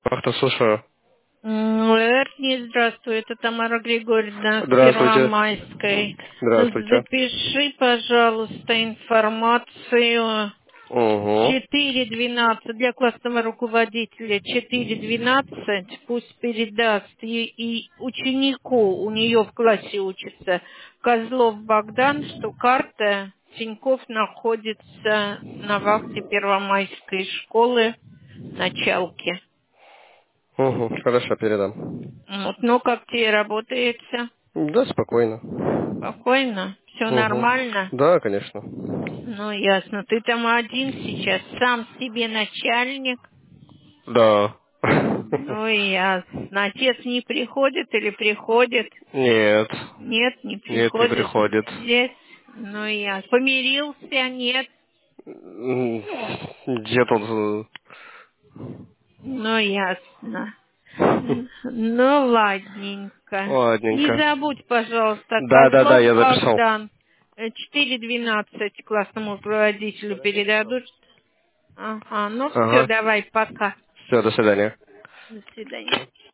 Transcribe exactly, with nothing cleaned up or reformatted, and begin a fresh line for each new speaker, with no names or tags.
Вахта, слушаю.
М, Эрни, здравствуй, это Тамара Григорьевна с
Здравствуйте.
Первомайской.
Здравствуйте.
Запиши, пожалуйста, информацию
Угу.
четыре двенадцать для классного руководителя. четыре двенадцать пусть передаст и, и ученику, у нее в классе учится, Козлов Богдан, что карта Тинькофф находится на вахте Первомайской школы началки.
Угу. Хорошо, передам.
Вот, ну, как тебе работается?
Да, спокойно.
Спокойно? Все
Угу.
нормально?
Да, конечно.
Ну, ясно. Ты там один сейчас, сам себе начальник?
Да.
Ну, ясно. Отец не приходит или приходит?
Нет.
Нет, не
Нет, не
приходит.
приходит.
Здесь? Ну, ясно. Помирился? Нет?
М, Где тут...
Ну, ясно.
э,
Н- Ну, ладненько. Не
Ладненько.
забудь, пожалуйста,
Да, да, да,
Козлов
я записал.
Богдан. Э, четыре двенадцать классному руководителю передадут. Ага, ну все,
Ага.
давай, пока.
Все, до свидания.
До свидания.